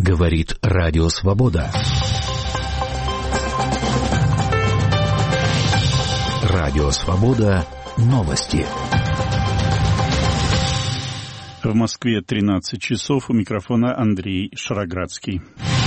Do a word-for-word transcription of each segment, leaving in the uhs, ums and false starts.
Говорит Радио Свобода. Радио Свобода. Новости. В Москве тринадцать часов. У микрофона Андрей Шароградский.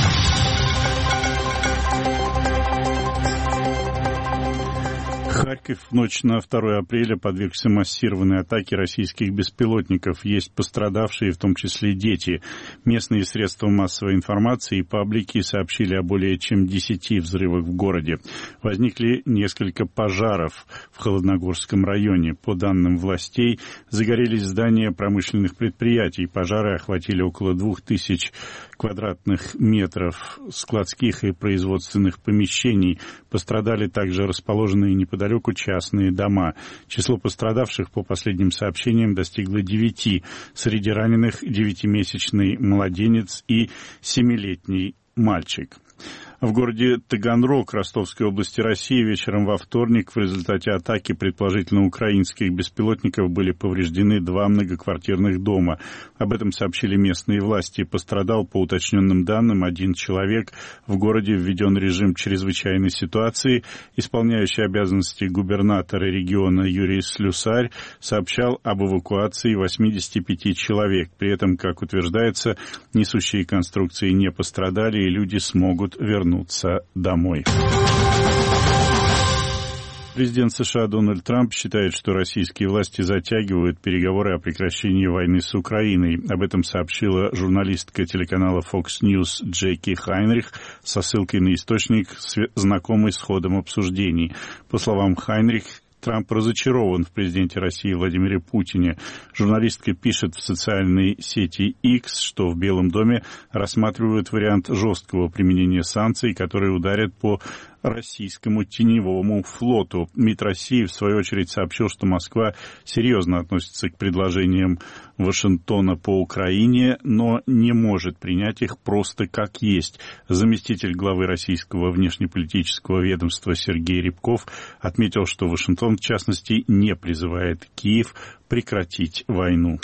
Харьков в ночь на второе апреля подвергся массированной атаке российских беспилотников. Есть пострадавшие, в том числе дети. Местные средства массовой информации и паблики сообщили о более чем десяти взрывах в городе. Возникли несколько пожаров в Холодногорском районе. По данным властей, загорелись здания промышленных предприятий. Пожары охватили около двух тысяч квадратных метров складских и производственных помещений. Пострадали также расположенные неподалеку частные дома. Число пострадавших, по последним сообщениям, достигло девяти. Среди раненых девятимесячный младенец и семилетний мальчик. В городе Таганрог Ростовской области России вечером во вторник в результате атаки, предположительно украинских беспилотников, были повреждены два многоквартирных дома. Об этом сообщили местные власти. Пострадал, по уточненным данным, один человек. В городе введен режим чрезвычайной ситуации. Исполняющий обязанности губернатора региона Юрий Слюсарь сообщал об эвакуации восьмидесяти пяти человек. При этом, как утверждается, несущие конструкции не пострадали, и люди смогут вернуться домой. Президент США Дональд Трамп считает, что российские власти затягивают переговоры о прекращении войны с Украиной. Об этом сообщила журналистка телеканала Fox News Джеки Хайнрих со ссылкой на источник, знакомый с ходом обсуждений. По словам Хайнрих, Трамп разочарован в президенте России Владимире Путине. Журналистка пишет в социальной сети X, что в Белом доме рассматривают вариант жесткого применения санкций, которые ударят по российскому теневому флоту. МИД России, в свою очередь, сообщил, что Москва серьезно относится к предложениям Вашингтона по Украине, но не может принять их просто как есть. Заместитель главы российского внешнеполитического ведомства Сергей Рябков отметил, что Вашингтон, в частности, не призывает Киев прекратить войну.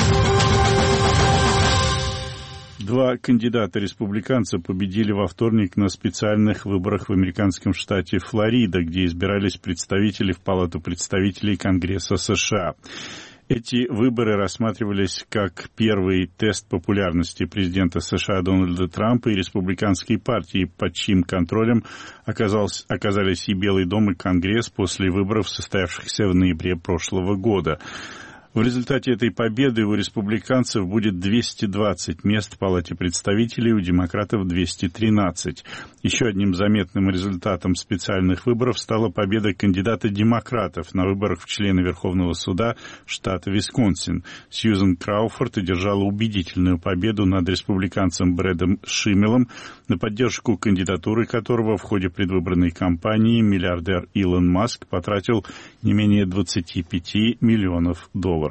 Два кандидата-республиканца победили во вторник на специальных выборах в американском штате Флорида, где избирались представители в Палату представителей Конгресса США. Эти выборы рассматривались как первый тест популярности президента США Дональда Трампа и республиканской партии, под чьим контролем оказался, оказались и Белый дом, и Конгресс после выборов, состоявшихся в ноябре прошлого года. В результате этой победы у республиканцев будет двести двадцать мест в Палате представителей, у демократов двести тринадцать. Еще одним заметным результатом специальных выборов стала победа кандидата-демократов на выборах в члены Верховного суда штата Висконсин. Сьюзен Крауфорд одержала убедительную победу над республиканцем Брэдом Шимелом, на поддержку кандидатуры которого в ходе предвыборной кампании миллиардер Илон Маск потратил не менее двадцати пяти миллионов долларов.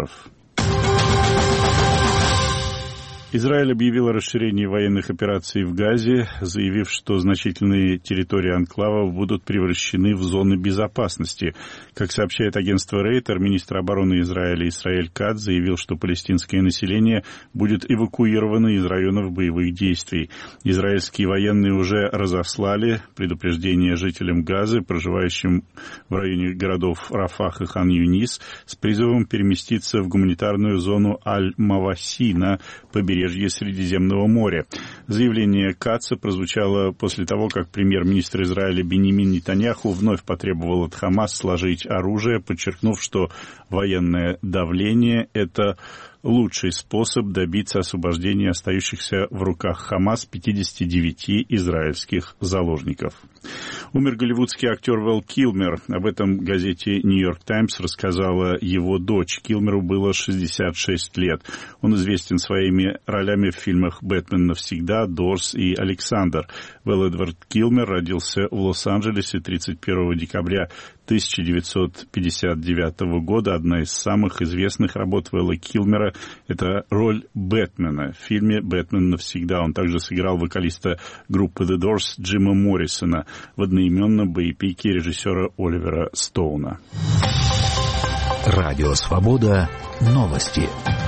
Израиль объявил о расширении военных операций в Газе, заявив, что значительные территории анклавов будут превращены в зоны безопасности. Как сообщает агентство Рейтер, министр обороны Израиля Исраэль Катц заявил, что палестинское население будет эвакуировано из районов боевых действий. Израильские военные уже разослали предупреждение жителям Газы, проживающим в районе городов Рафах и Хан-Юнис, с призывом переместиться в гуманитарную зону Аль-Маваси на побережье Средиземного моря. Заявление Катца прозвучало после того, как премьер-министр Израиля Биньямин Нетаньяху вновь потребовал от Хамас сложить оружие, подчеркнув, что военное давление – это лучший способ добиться освобождения остающихся в руках Хамас пятидесяти девяти израильских заложников. Умер голливудский актер Вэл Килмер. Об этом газете «Нью-Йорк Таймс» рассказала его дочь. Килмеру было шестьдесят шесть лет. Он известен своими ролями в фильмах «Бэтмен навсегда», «Дорс» и «Александр». Вэл Эдвард Килмер родился в Лос-Анджелесе тридцать первого декабря тысяча девятьсот пятьдесят девятого года. Одна из самых известных работ Вэлла Килмера – это роль Бэтмена в фильме «Бэтмен навсегда». Он также сыграл вокалиста группы The Doors Джима Моррисона в одноименном боепике режиссера Оливера Стоуна. Радио Свобода. Новости.